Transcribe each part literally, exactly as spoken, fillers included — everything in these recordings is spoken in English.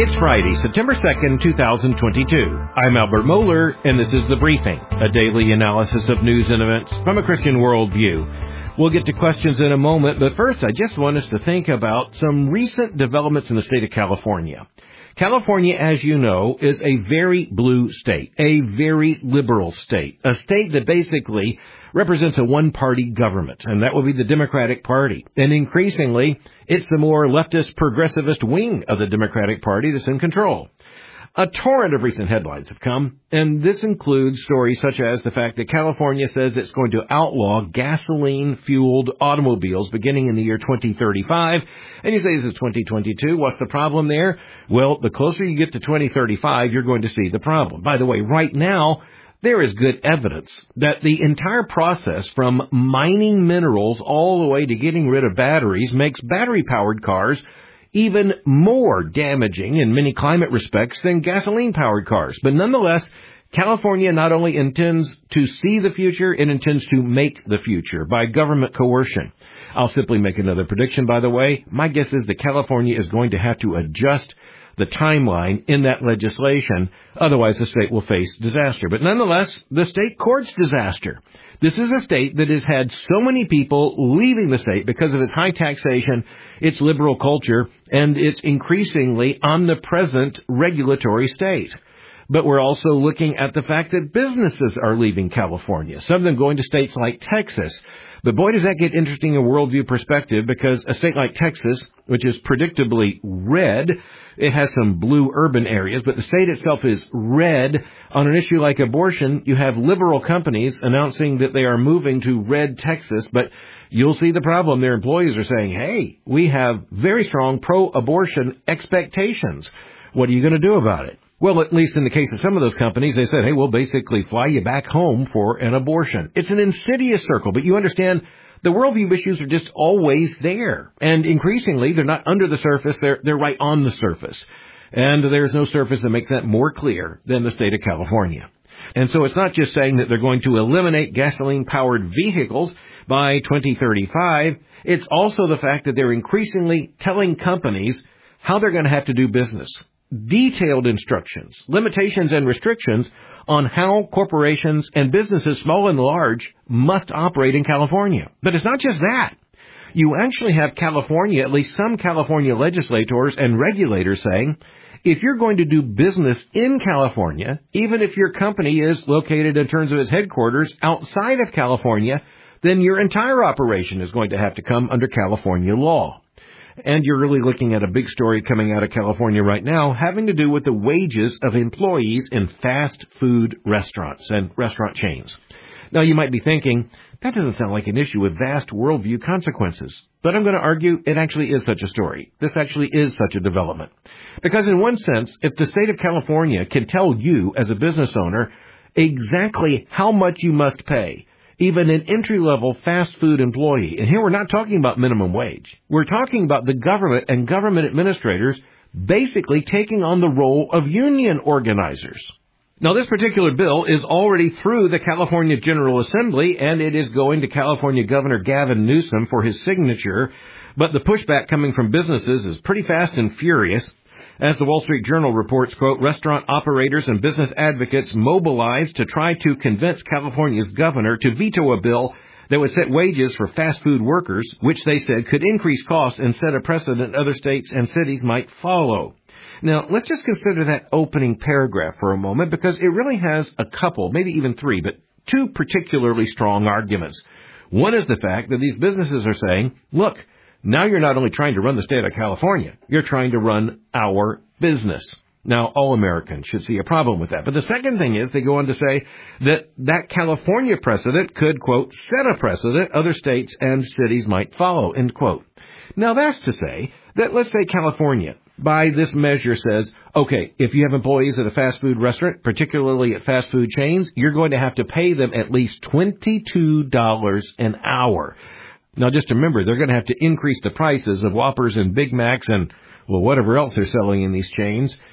It's Friday, September second, two thousand twenty-two. I'm Albert Mohler, and this is The Briefing, a daily analysis of news and events from a Christian worldview. We'll get to questions in a moment, but first I just want us to think about some recent developments in the state of California. California, as you know, is a very blue state, a very liberal state, a state that basically represents a one-party government, and that will be the Democratic Party. And increasingly, it's the more leftist progressivist wing of the Democratic Party that's in control. A torrent of recent headlines have come, and this includes stories such as the fact that California says it's going to outlaw gasoline-fueled automobiles beginning in the year twenty thirty-five. And you say, this is twenty twenty-two. What's the problem there? Well, the closer you get to twenty thirty-five, you're going to see the problem. By the way, right now, there is good evidence that the entire process from mining minerals all the way to getting rid of batteries makes battery-powered cars even more damaging in many climate respects than gasoline-powered cars. But nonetheless, California not only intends to see the future, it intends to make the future by government coercion. I'll simply make another prediction, by the way. My guess is that California is going to have to adjust the timeline in that legislation. Otherwise, the state will face disaster. But nonetheless, the state courts disaster. This is a state that has had so many people leaving the state because of its high taxation, its liberal culture, and its increasingly omnipresent regulatory state. But we're also looking at the fact that businesses are leaving California, some of them going to states like Texas. But boy, does that get interesting in a worldview perspective, because a state like Texas, which is predictably red, it has some blue urban areas, but the state itself is red. On an issue like abortion, you have liberal companies announcing that they are moving to red Texas, but you'll see the problem. Their employees are saying, hey, we have very strong pro-abortion expectations. What are you going to do about it? Well, at least in the case of some of those companies, they said, hey, we'll basically fly you back home for an abortion. It's an insidious circle, but you understand the worldview issues are just always there. And increasingly, they're not under the surface, they're, they're right on the surface. And there's no surface that makes that more clear than the state of California. And so it's not just saying that they're going to eliminate gasoline-powered vehicles by twenty thirty-five. It's also the fact that they're increasingly telling companies how they're going to have to do business. Detailed instructions, limitations, and restrictions on how corporations and businesses, small and large, must operate in California. But it's not just that. You actually have California, at least some California legislators and regulators saying, if you're going to do business in California, even if your company is located in terms of its headquarters outside of California, then your entire operation is going to have to come under California law. And you're really looking at a big story coming out of California right now having to do with the wages of employees in fast food restaurants and restaurant chains. Now, you might be thinking, that doesn't sound like an issue with vast worldview consequences. But I'm going to argue it actually is such a story. This actually is such a development. Because in one sense, if the state of California can tell you as a business owner exactly how much you must pay, even an entry-level fast food employee, and here we're not talking about minimum wage. We're talking about the government and government administrators basically taking on the role of union organizers. Now, this particular bill is already through the California General Assembly, and it is going to California Governor Gavin Newsom for his signature. But the pushback coming from businesses is pretty fast and furious. As the Wall Street Journal reports, quote, restaurant operators and business advocates mobilized to try to convince California's governor to veto a bill that would set wages for fast food workers, which they said could increase costs and set a precedent other states and cities might follow. Now, let's just consider that opening paragraph for a moment, because it really has a couple, maybe even three, but two particularly strong arguments. One is the fact that these businesses are saying, look, now you're not only trying to run the state of California, you're trying to run our business. Now, all Americans should see a problem with that. But the second thing is they go on to say that that California precedent could, quote, set a precedent other states and cities might follow, end quote. Now, that's to say that, let's say California, by this measure, says, okay, if you have employees at a fast food restaurant, particularly at fast food chains, you're going to have to pay them at least twenty-two dollars an hour. Now, just remember, they're going to have to increase the prices of Whoppers and Big Macs and, well, whatever else they're selling in these chains.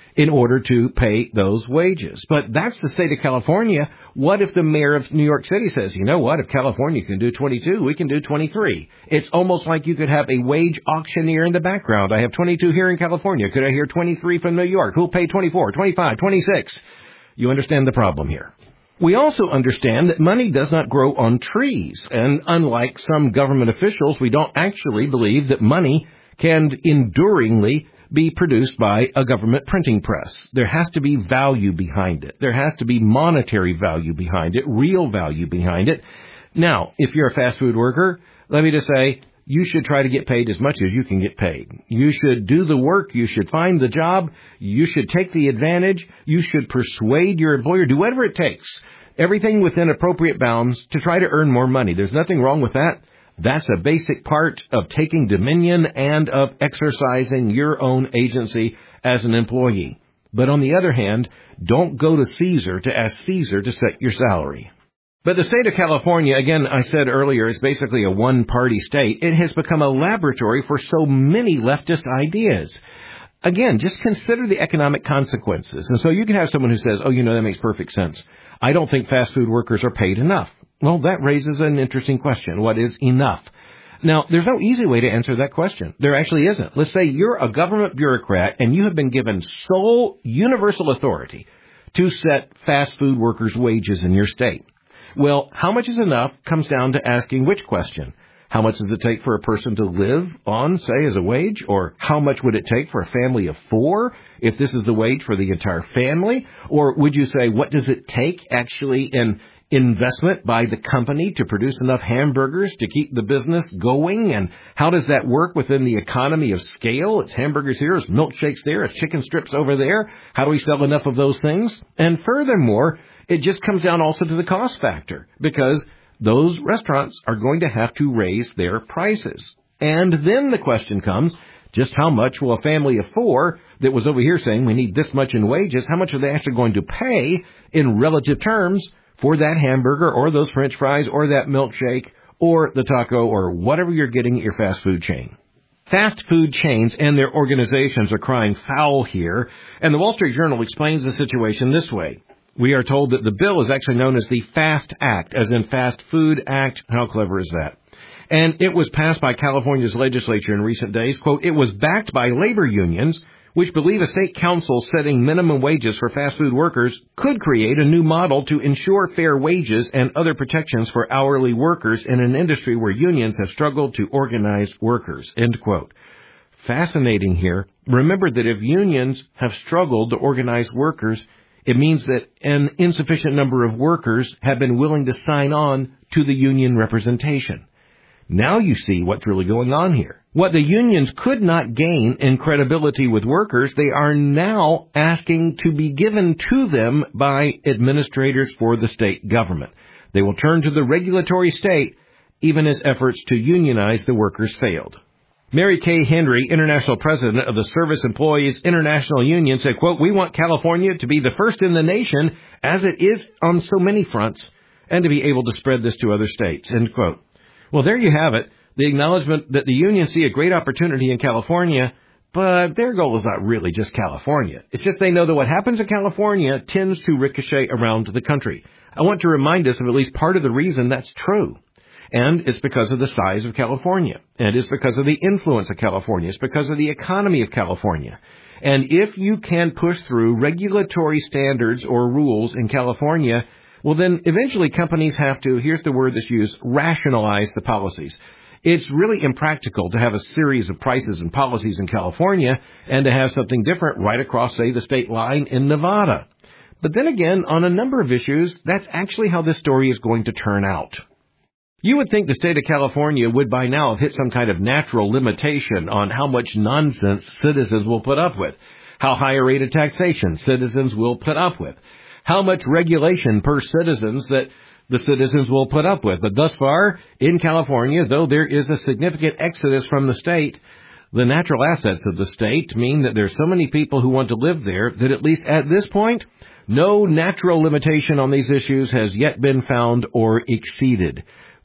in order to pay those wages. But that's the state of California. What if the mayor of New York City says, you know what, if California can do twenty-two, we can do twenty-three. It's almost like you could have a wage auctioneer in the background. I have twenty-two here in California. Could I hear twenty-three from New York? Who'll pay twenty-four, twenty-five, twenty-six? You understand the problem here. We also understand that money does not grow on trees. And unlike some government officials, we don't actually believe that money can enduringly be produced by a government printing press. There has to be value behind it. There has to be monetary value behind it, real value behind it. Now, if you're a fast food worker, let me just say, you should try to get paid as much as you can get paid. You should do the work. You should find the job. You should take the advantage. You should persuade your employer. Do whatever it takes. Everything within appropriate bounds to try to earn more money. There's nothing wrong with that. That's a basic part of taking dominion and of exercising your own agency as an employee. But on the other hand, don't go to Caesar to ask Caesar to set your salary. But the state of California, again, I said earlier, is basically a one-party state. It has become a laboratory for so many leftist ideas. Again, just consider the economic consequences. And so you can have someone who says, oh, you know, that makes perfect sense. I don't think fast food workers are paid enough. Well, that raises an interesting question. What is enough? Now, there's no easy way to answer that question. There actually isn't. Let's say you're a government bureaucrat and you have been given sole universal authority to set fast food workers' wages in your state. Well, how much is enough comes down to asking which question. How much does it take for a person to live on, say, as a wage? Or how much would it take for a family of four if this is the wage for the entire family? Or would you say, what does it take actually in investment by the company to produce enough hamburgers to keep the business going? And how does that work within the economy of scale? It's hamburgers here, it's milkshakes there, it's chicken strips over there. How do we sell enough of those things? And furthermore, it just comes down also to the cost factor, because those restaurants are going to have to raise their prices. And then the question comes, just how much will a family of four that was over here saying we need this much in wages, how much are they actually going to pay in relative terms for that hamburger or those French fries or that milkshake or the taco or whatever you're getting at your fast food chain? Fast food chains and their organizations are crying foul here, and the Wall Street Journal explains the situation this way. We are told that the bill is actually known as the FAST Act, as in Fast Food Act. How clever is that? And it was passed by California's legislature in recent days. Quote, it was backed by labor unions, which believe a state council setting minimum wages for fast food workers could create a new model to ensure fair wages and other protections for hourly workers in an industry where unions have struggled to organize workers. End quote. Fascinating here. Remember that if unions have struggled to organize workers, it means that an insufficient number of workers have been willing to sign on to the union representation. Now you see what's really going on here. What the unions could not gain in credibility with workers, they are now asking to be given to them by administrators for the state government. They will turn to the regulatory state even as efforts to unionize the workers failed. Mary Kay Henry, international president of the Service Employees International Union, said, quote, we want California to be the first in the nation, as it is on so many fronts, and to be able to spread this to other states, end quote. Well, there you have it, the acknowledgement that the unions see a great opportunity in California, but their goal is not really just California. It's just they know that what happens in California tends to ricochet around the country. I want to remind us of at least part of the reason that's true. And it's because of the size of California. And it's because of the influence of California. It's because of the economy of California. And if you can push through regulatory standards or rules in California, well, then eventually companies have to, here's the word that's used, rationalize the policies. It's really impractical to have a series of prices and policies in California and to have something different right across, say, the state line in Nevada. But then again, on a number of issues, that's actually how this story is going to turn out. You would think the state of California would by now have hit some kind of natural limitation on how much nonsense citizens will put up with, how high a rate of taxation citizens will put up with, how much regulation per citizens that the citizens will put up with. But thus far, in California, though there is a significant exodus from the state, the natural assets of the state mean that there's so many people who want to live there that at least at this point, no natural limitation on these issues has yet been found or exceeded.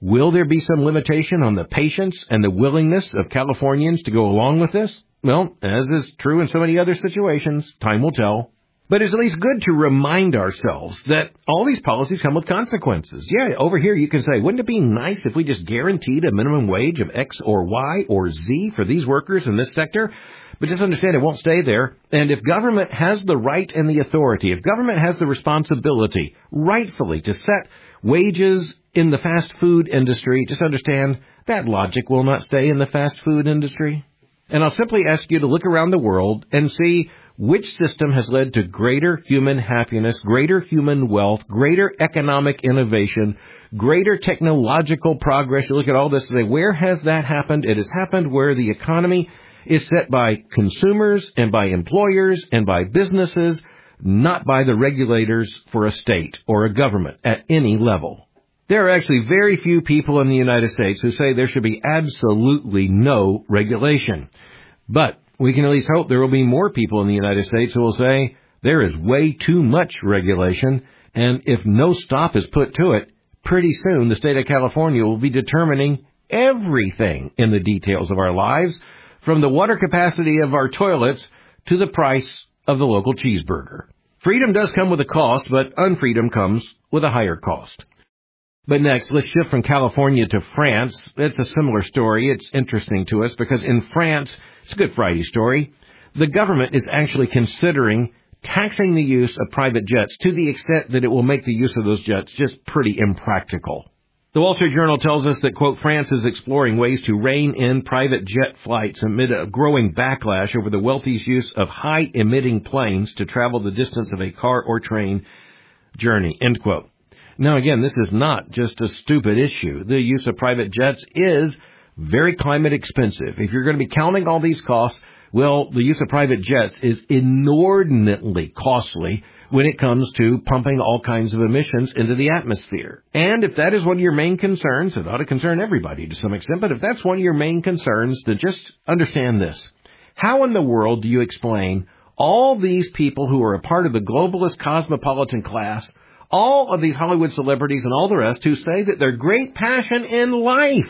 Will there be some limitation on the patience and the willingness of Californians to go along with this? Well, as is true in so many other situations, time will tell. But it's at least good to remind ourselves that all these policies come with consequences. Yeah, over here you can say, wouldn't it be nice if we just guaranteed a minimum wage of X or Y or Z for these workers in this sector? But just understand it won't stay there. And if government has the right and the authority, if government has the responsibility, rightfully, to set wages in the fast food industry, just understand that logic will not stay in the fast food industry. And I'll simply ask you to look around the world and see which system has led to greater human happiness, greater human wealth, greater economic innovation, greater technological progress. You look at all this and say, where has that happened? It has happened where the economy is set by consumers and by employers and by businesses, not by the regulators for a state or a government at any level. There are actually very few people in the United States who say there should be absolutely no regulation. But we can at least hope there will be more people in the United States who will say there is way too much regulation, and if no stop is put to it, pretty soon the state of California will be determining everything in the details of our lives, from the water capacity of our toilets to the price of the local cheeseburger. Freedom does come with a cost, but unfreedom comes with a higher cost. But next, let's shift from California to France. It's a similar story. It's interesting to us because in France, it's a Good Friday story, the government is actually considering taxing the use of private jets to the extent that it will make the use of those jets just pretty impractical. The Wall Street Journal tells us that, quote, France is exploring ways to rein in private jet flights amid a growing backlash over the wealthy's use of high-emitting planes to travel the distance of a car or train journey, end quote. Now, again, this is not just a stupid issue. The use of private jets is very climate expensive. If you're going to be counting all these costs, well, the use of private jets is inordinately costly when it comes to pumping all kinds of emissions into the atmosphere. And if that is one of your main concerns, it ought to concern everybody to some extent, but if that's one of your main concerns, then just understand this. How in the world do you explain all these people who are a part of the globalist cosmopolitan class, all of these Hollywood celebrities and all the rest who say that their great passion in life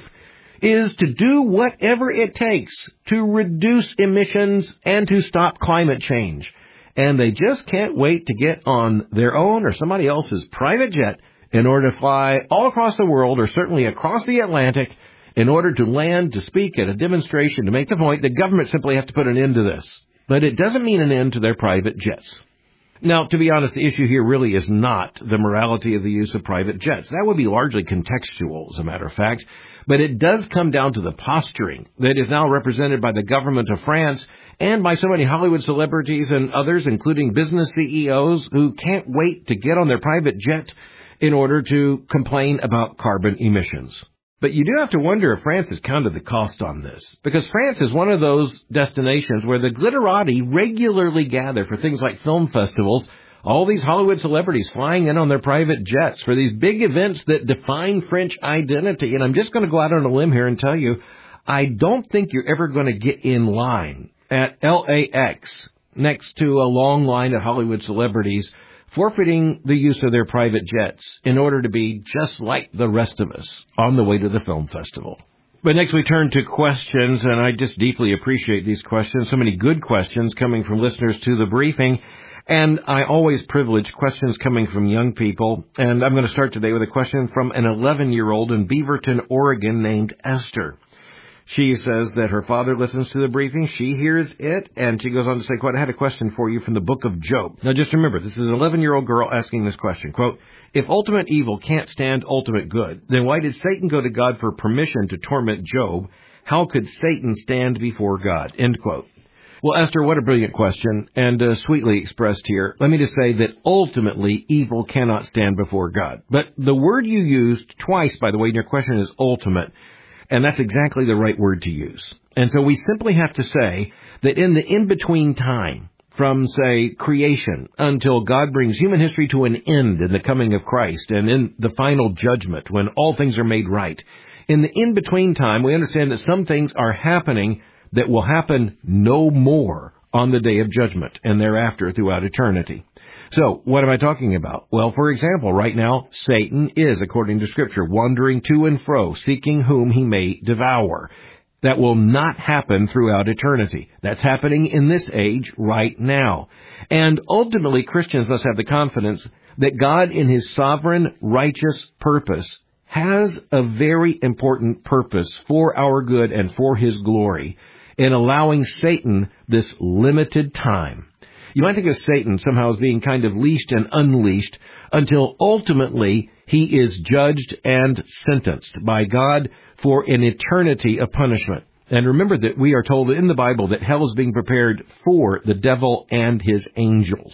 is to do whatever it takes to reduce emissions and to stop climate change. And they just can't wait to get on their own or somebody else's private jet in order to fly all across the world or certainly across the Atlantic in order to land, to speak at a demonstration, to make the point that government simply has to put an end to this. But it doesn't mean an end to their private jets. Now, to be honest, the issue here really is not the morality of the use of private jets. That would be largely contextual, as a matter of fact. But it does come down to the posturing that is now represented by the government of France and by so many Hollywood celebrities and others, including business C E Os, who can't wait to get on their private jet in order to complain about carbon emissions. But you do have to wonder if France has counted the cost on this, because France is one of those destinations where the glitterati regularly gather for things like film festivals, all these Hollywood celebrities flying in on their private jets for these big events that define French identity. And I'm just going to go out on a limb here and tell you, I don't think you're ever going to get in line at L A X next to a long line of Hollywood celebrities forfeiting the use of their private jets in order to be just like the rest of us on the way to the film festival. But next we turn to questions, and I just deeply appreciate these questions. So many good questions coming from listeners to the briefing, and I always privilege questions coming from young people. And I'm going to start today with a question from an eleven-year-old in Beaverton, Oregon named Esther. She says that her father listens to the briefing. She hears it, and she goes on to say, quote, I had a question for you from the book of Job. Now, just remember, this is an eleven-year-old girl asking this question. Quote, if ultimate evil can't stand ultimate good, then why did Satan go to God for permission to torment Job? How could Satan stand before God? End quote. Well, Esther, what a brilliant question, and uh, sweetly expressed here. Let me just say that ultimately evil cannot stand before God. But the word you used twice, by the way, in your question is ultimate. And that's exactly the right word to use. And so we simply have to say that in the in-between time, from, say, creation until God brings human history to an end in the coming of Christ and in the final judgment when all things are made right, in the in-between time, we understand that some things are happening that will happen no more on the day of judgment and thereafter throughout eternity. So, what am I talking about? Well, for example, right now, Satan is, according to Scripture, wandering to and fro, seeking whom he may devour. That will not happen throughout eternity. That's happening in this age right now. And ultimately, Christians must have the confidence that God, in His sovereign, righteous purpose, has a very important purpose for our good and for His glory in allowing Satan this limited time. You might think of Satan somehow as being kind of leashed and unleashed until ultimately he is judged and sentenced by God for an eternity of punishment. And remember that we are told in the Bible that hell is being prepared for the devil and his angels.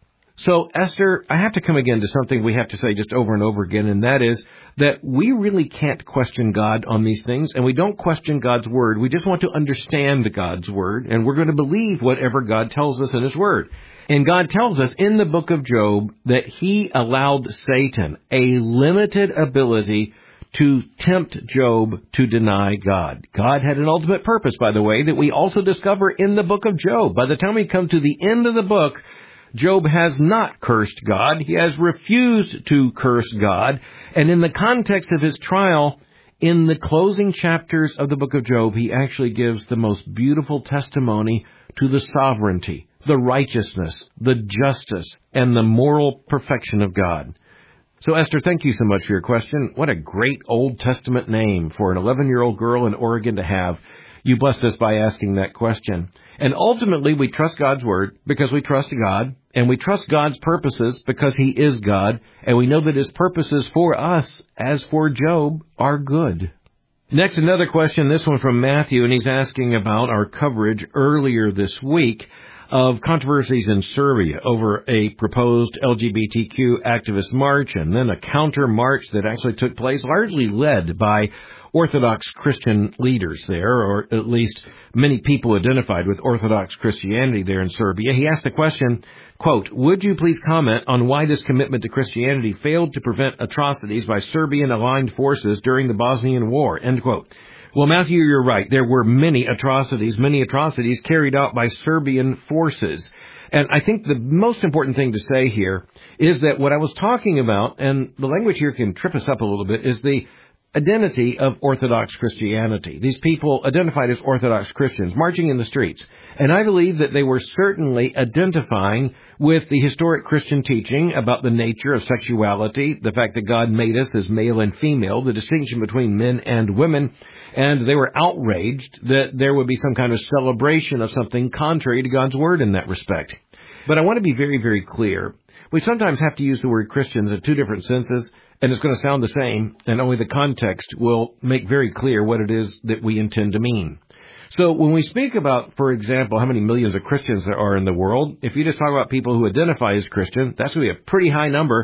So, Esther, I have to come again to something we have to say just over and over again, and that is that we really can't question God on these things, and we don't question God's Word. We just want to understand God's Word, and we're going to believe whatever God tells us in His Word. And God tells us in the book of Job that He allowed Satan a limited ability to tempt Job to deny God. God had an ultimate purpose, by the way, that we also discover in the book of Job. By the time we come to the end of the book, Job has not cursed God. He has refused to curse God. And in the context of his trial, in the closing chapters of the book of Job, he actually gives the most beautiful testimony to the sovereignty, the righteousness, the justice, and the moral perfection of God. So, Esther, thank you so much for your question. What a great Old Testament name for an eleven-year-old girl in Oregon to have. You blessed us by asking that question. And ultimately, we trust God's Word because we trust God, and we trust God's purposes because He is God, and we know that His purposes for us, as for Job, are good. Next, another question, this one from Matthew, and he's asking about our coverage earlier this week of controversies in Serbia over a proposed L G B T Q activist march, and then a counter march that actually took place, largely led by Orthodox Christian leaders there, or at least many people identified with Orthodox Christianity there in Serbia. He asked the question, quote, would you please comment on why this commitment to Christianity failed to prevent atrocities by Serbian-aligned forces during the Bosnian War, end quote. Well, Matthew, you're right. There were many atrocities, many atrocities carried out by Serbian forces. And I think the most important thing to say here is that what I was talking about, and the language here can trip us up a little bit, is the identity of Orthodox Christianity. These people identified as Orthodox Christians marching in the streets. And I believe that they were certainly identifying with the historic Christian teaching about the nature of sexuality, the fact that God made us as male and female, the distinction between men and women, and they were outraged that there would be some kind of celebration of something contrary to God's Word in that respect. But I want to be very, very clear. We sometimes have to use the word Christians in two different senses, and it's going to sound the same, and only the context will make very clear what it is that we intend to mean. So when we speak about, for example, how many millions of Christians there are in the world, if you just talk about people who identify as Christian, that's going to be a pretty high number.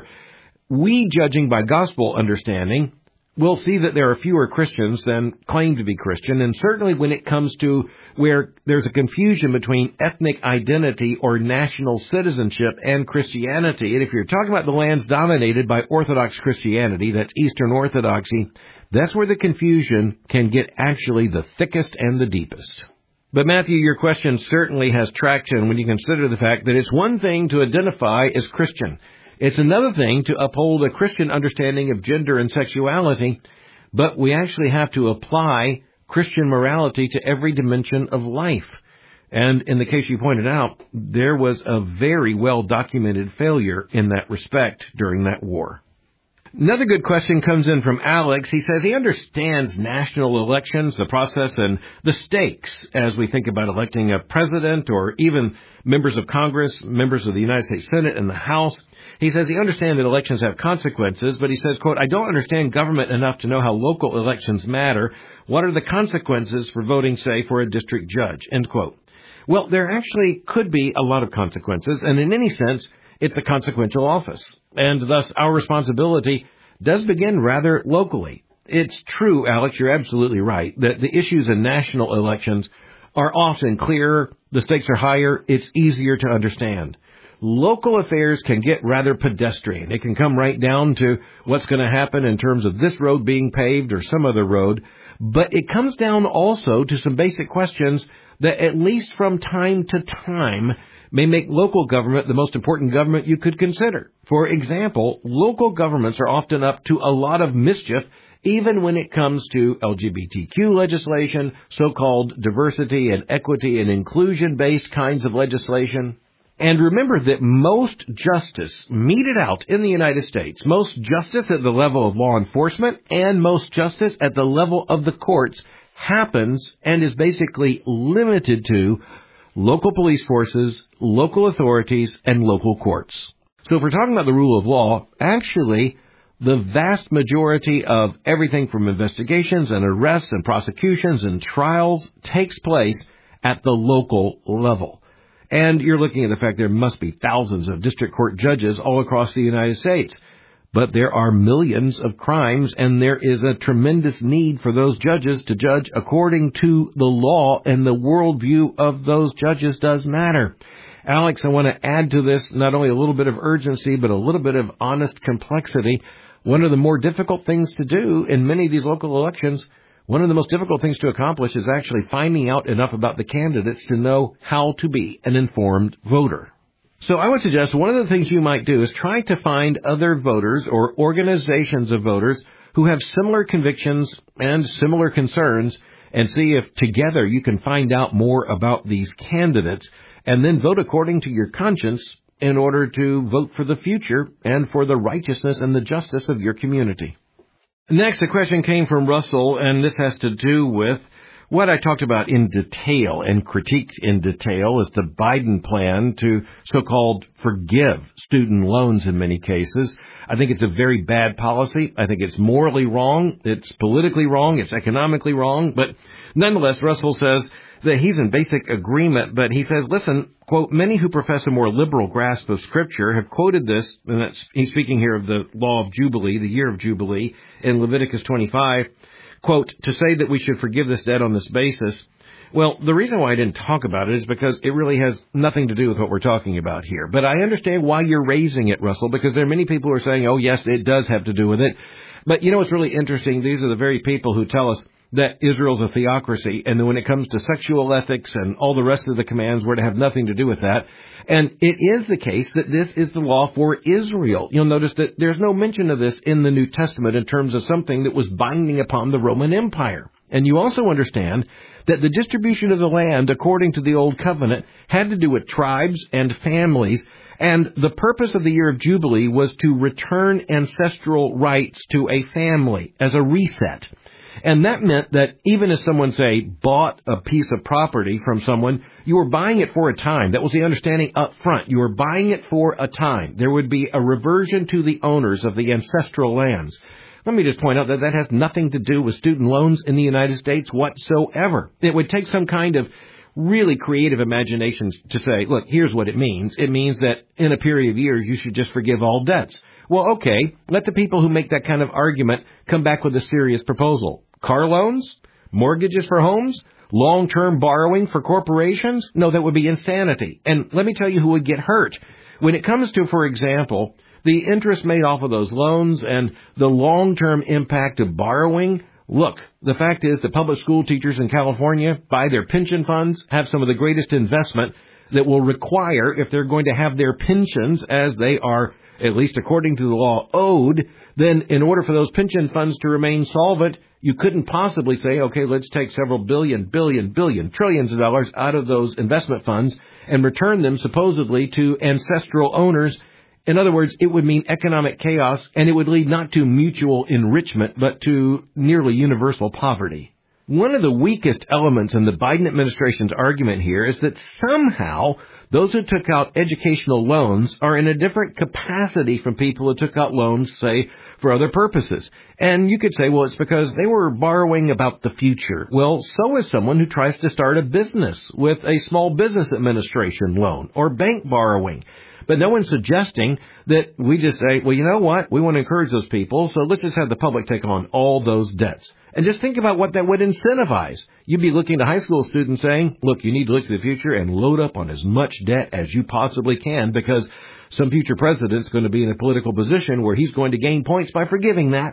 We, judging by gospel understanding, will see that there are fewer Christians than claim to be Christian, and certainly when it comes to where there's a confusion between ethnic identity or national citizenship and Christianity, and if you're talking about the lands dominated by Orthodox Christianity, that's Eastern Orthodoxy, that's where the confusion can get actually the thickest and the deepest. But Matthew, your question certainly has traction when you consider the fact that it's one thing to identify as Christian. It's another thing to uphold a Christian understanding of gender and sexuality, but we actually have to apply Christian morality to every dimension of life. And in the case you pointed out, there was a very well-documented failure in that respect during that war. Another good question comes in from Alex. He says he understands national elections, the process, and the stakes as we think about electing a president or even members of Congress, members of the United States Senate and the House. He says he understands that elections have consequences, but he says, quote, I don't understand government enough to know how local elections matter. What are the consequences for voting, say, for a district judge, end quote. Well, there actually could be a lot of consequences, and in any sense, it's a consequential office, and thus our responsibility does begin rather locally. It's true, Alex, you're absolutely right, that the issues in national elections are often clearer, the stakes are higher, it's easier to understand. Local affairs can get rather pedestrian. It can come right down to what's going to happen in terms of this road being paved or some other road. But it comes down also to some basic questions that, at least from time to time, may make local government the most important government you could consider. For example, local governments are often up to a lot of mischief, even when it comes to L G B T Q legislation, so-called diversity and equity and inclusion-based kinds of legislation. And remember that most justice meted out in the United States, most justice at the level of law enforcement and most justice at the level of the courts, happens and is basically limited to local police forces, local authorities, and local courts. So if we're talking about the rule of law, actually, the vast majority of everything from investigations and arrests and prosecutions and trials takes place at the local level. And you're looking at the fact there must be thousands of district court judges all across the United States. But there are millions of crimes, and there is a tremendous need for those judges to judge according to the law, and the worldview of those judges does matter. Alex, I want to add to this not only a little bit of urgency, but a little bit of honest complexity. One of the more difficult things to do in many of these local elections, one of the most difficult things to accomplish is actually finding out enough about the candidates to know how to be an informed voter. So I would suggest one of the things you might do is try to find other voters or organizations of voters who have similar convictions and similar concerns, and see if together you can find out more about these candidates, and then vote according to your conscience in order to vote for the future and for the righteousness and the justice of your community. Next, the question came from Russell, and this has to do with what I talked about in detail and critiqued in detail is the Biden plan to so-called forgive student loans in many cases. I think it's a very bad policy. I think it's morally wrong. It's politically wrong. It's economically wrong. But nonetheless, Russell says that he's in basic agreement, but he says, listen, quote, many who profess a more liberal grasp of Scripture have quoted this, and that's, he's speaking here of the law of Jubilee, the year of Jubilee, in Leviticus twenty-five, quote, to say that we should forgive this debt on this basis. Well, the reason why I didn't talk about it is because it really has nothing to do with what we're talking about here. But I understand why you're raising it, Russell, because there are many people who are saying, oh, yes, it does have to do with it. But you know what's really interesting? These are the very people who tell us that Israel's a theocracy, and that when it comes to sexual ethics and all the rest of the commands, we're to have nothing to do with that. And it is the case that this is the law for Israel. You'll notice that there's no mention of this in the New Testament in terms of something that was binding upon the Roman Empire. And you also understand that the distribution of the land, according to the Old Covenant, had to do with tribes and families, and the purpose of the year of Jubilee was to return ancestral rights to a family as a reset. And that meant that even if someone, say, bought a piece of property from someone, you were buying it for a time. That was the understanding up front. You were buying it for a time. There would be a reversion to the owners of the ancestral lands. Let me just point out that that has nothing to do with student loans in the United States whatsoever. It would take some kind of really creative imagination to say, look, here's what it means. It means that in a period of years, you should just forgive all debts. Well, okay, let the people who make that kind of argument come back with a serious proposal. Car loans? Mortgages for homes? Long-term borrowing for corporations? No, that would be insanity. And let me tell you who would get hurt. When it comes to, for example, the interest made off of those loans and the long-term impact of borrowing, look, the fact is that public school teachers in California, by their pension funds, have some of the greatest investment that will require, if they're going to have their pensions as they are, at least according to the law, owed, then in order for those pension funds to remain solvent, you couldn't possibly say, okay, let's take several billion, billion, billion, trillions of dollars out of those investment funds and return them supposedly to ancestral owners. In other words, it would mean economic chaos, and it would lead not to mutual enrichment, but to nearly universal poverty. One of the weakest elements in the Biden administration's argument here is that somehow those who took out educational loans are in a different capacity from people who took out loans, say, for other purposes. And you could say, well, it's because they were borrowing about the future. Well, so is someone who tries to start a business with a small business administration loan or bank borrowing. But no one's suggesting that we just say, well, you know what? We want to encourage those people, so let's just have the public take on all those debts. And just think about what that would incentivize. You'd be looking to high school students saying, look, you need to look to the future and load up on as much debt as you possibly can, because some future president's going to be in a political position where he's going to gain points by forgiving that.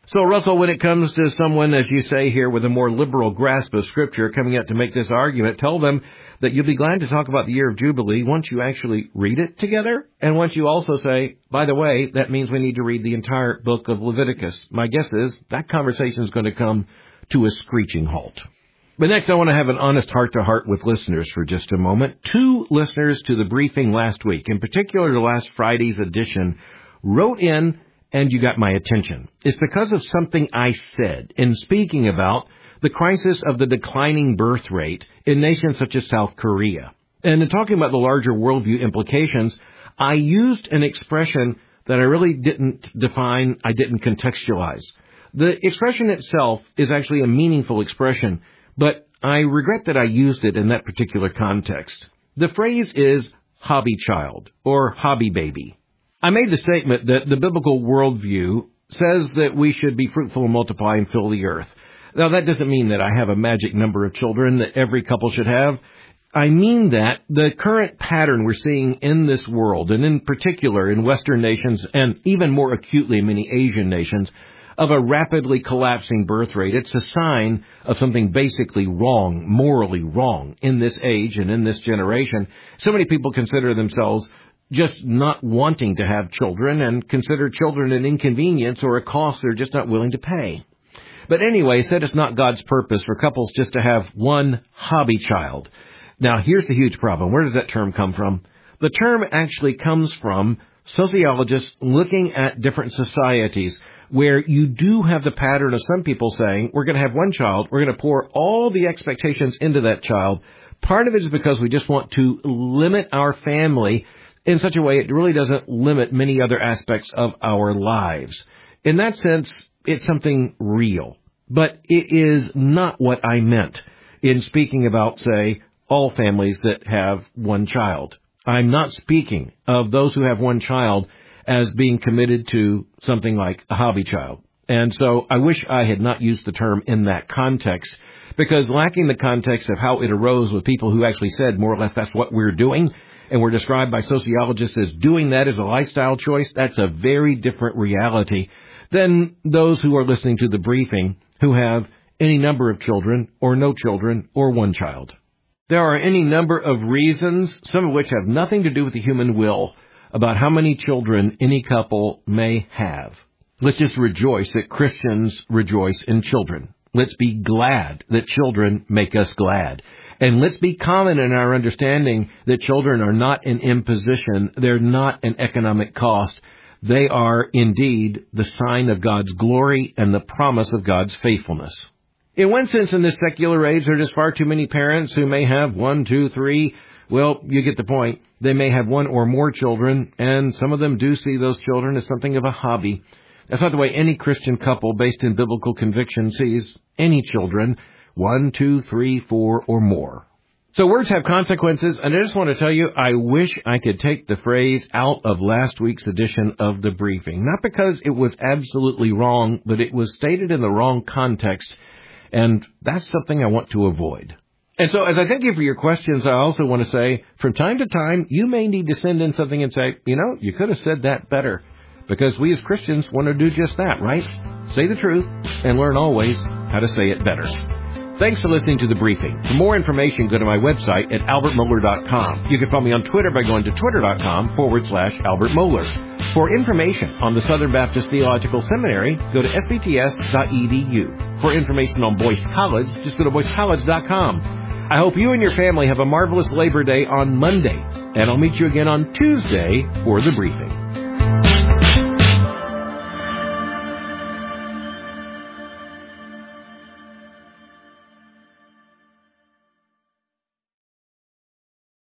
So, Russell, when it comes to someone, as you say here, with a more liberal grasp of Scripture coming out to make this argument, tell them that you'll be glad to talk about the year of Jubilee once you actually read it together, and once you also say, by the way, that means we need to read the entire book of Leviticus. My guess is that conversation is going to come to a screeching halt. But next, I want to have an honest heart-to-heart with listeners for just a moment. Two listeners to the briefing last week, in particular to last Friday's edition, wrote in, and you got my attention. It's because of something I said in speaking about the crisis of the declining birth rate in nations such as South Korea. And in talking about the larger worldview implications, I used an expression that I really didn't define, I didn't contextualize. The expression itself is actually a meaningful expression, but I regret that I used it in that particular context. The phrase is hobby child or hobby baby. I made the statement that the biblical worldview says that we should be fruitful and multiply and fill the earth. Now, that doesn't mean that I have a magic number of children that every couple should have. I mean that the current pattern we're seeing in this world, and in particular in Western nations and even more acutely in many Asian nations, of a rapidly collapsing birth rate, it's a sign of something basically wrong, morally wrong in this age and in this generation. So many people consider themselves just not wanting to have children and consider children an inconvenience or a cost they're just not willing to pay. But anyway, said it's not God's purpose for couples just to have one hobby child. Now, here's the huge problem. Where does that term come from? The term actually comes from sociologists looking at different societies where you do have the pattern of some people saying, we're going to have one child, we're going to pour all the expectations into that child. Part of it is because we just want to limit our family in such a way it really doesn't limit many other aspects of our lives. In that sense, it's something real. But it is not what I meant in speaking about, say, all families that have one child. I'm not speaking of those who have one child as being committed to something like a hobby child. And so I wish I had not used the term in that context, because lacking the context of how it arose with people who actually said more or less that's what we're doing, and we're described by sociologists as doing that as a lifestyle choice, that's a very different reality than those who are listening to the briefing who have any number of children or no children or one child. There are any number of reasons, some of which have nothing to do with the human will, about how many children any couple may have. Let's just rejoice that Christians rejoice in children. Let's be glad that children make us glad. And let's be common in our understanding that children are not an imposition. They're not an economic cost. They are indeed the sign of God's glory and the promise of God's faithfulness. In one sense, in this secular age, there are just far too many parents who may have one, two, three. Well, you get the point. They may have one or more children, and some of them do see those children as something of a hobby. That's not the way any Christian couple based in biblical conviction sees any children, one, two, three, four, or more. So words have consequences, and I just want to tell you, I wish I could take the phrase out of last week's edition of the briefing. Not because it was absolutely wrong, but it was stated in the wrong context, and that's something I want to avoid. And so as I thank you for your questions, I also want to say, from time to time, you may need to send in something and say, you know, you could have said that better. Because we as Christians want to do just that, right? Say the truth and learn always how to say it better. Thanks for listening to The Briefing. For more information, go to my website at albert mohler dot com. You can follow me on Twitter by going to twitter.com forward slash Albert Mohler. For information on the Southern Baptist Theological Seminary, go to s b t s dot e d u. For information on Boyce College, just go to boyce college dot com. I hope you and your family have a marvelous Labor Day on Monday, and I'll meet you again on Tuesday for The Briefing.